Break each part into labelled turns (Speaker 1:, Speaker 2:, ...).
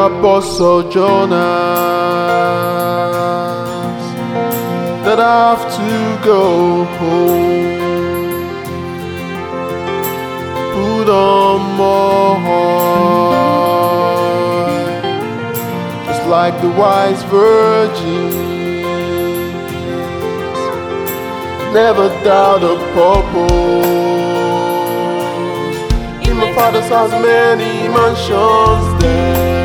Speaker 1: Apostle Jonas that I have to go home. Put on more oil, just like the wise virgins. Never doubt a purpose. In my Father's house many mansions there.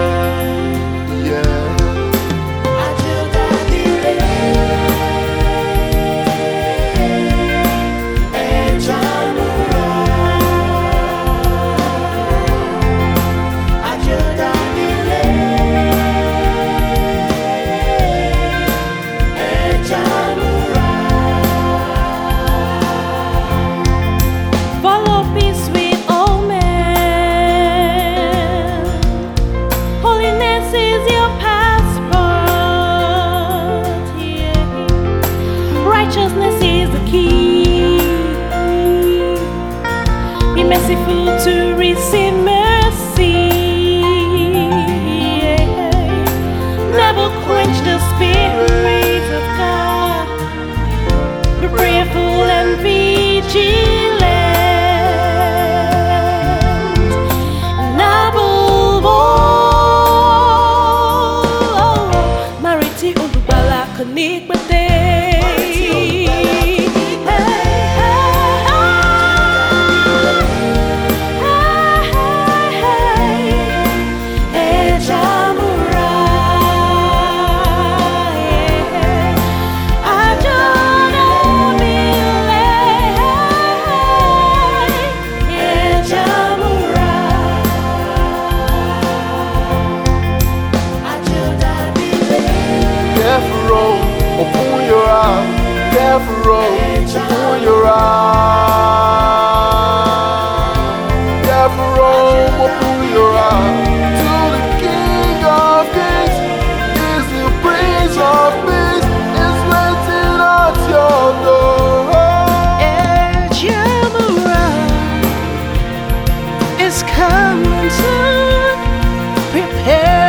Speaker 2: Righteousness is the key. Be merciful to receive mercy. Never quench the Spirit of God. Be prayerful and vigilant. And above all, Mariti Olubala Kanikbate.
Speaker 1: Open your eyes, careful, open your eyes. Careful, open your eyes. To the King of Kings, is the Prince of Peace, is waiting at your door.
Speaker 2: El Jamurah is coming soon. Prepare.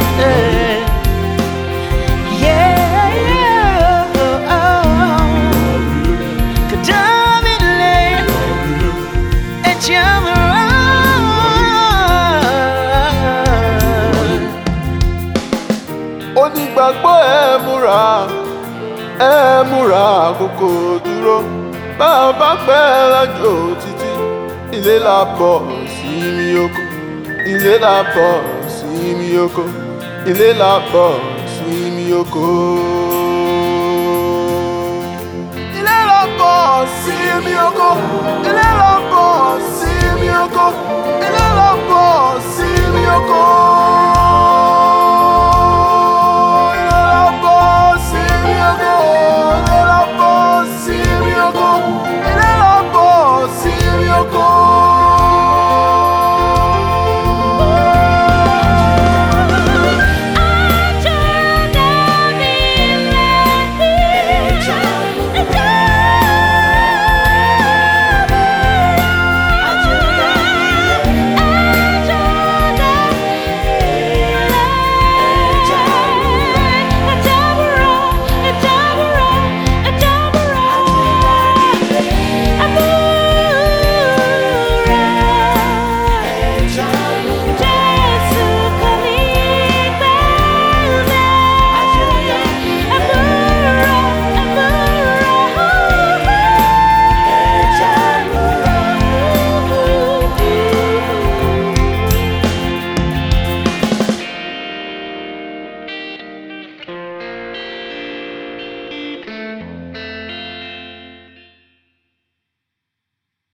Speaker 1: Onígbàgbọ́ ẹ múra àkókò dúró. Bá a bá pẹ́ lájò títí, ilé la bọ̀ sí mi oko. Ilé la bọ̀ sí mi oko. Ilé la bọ̀ sí mi oko.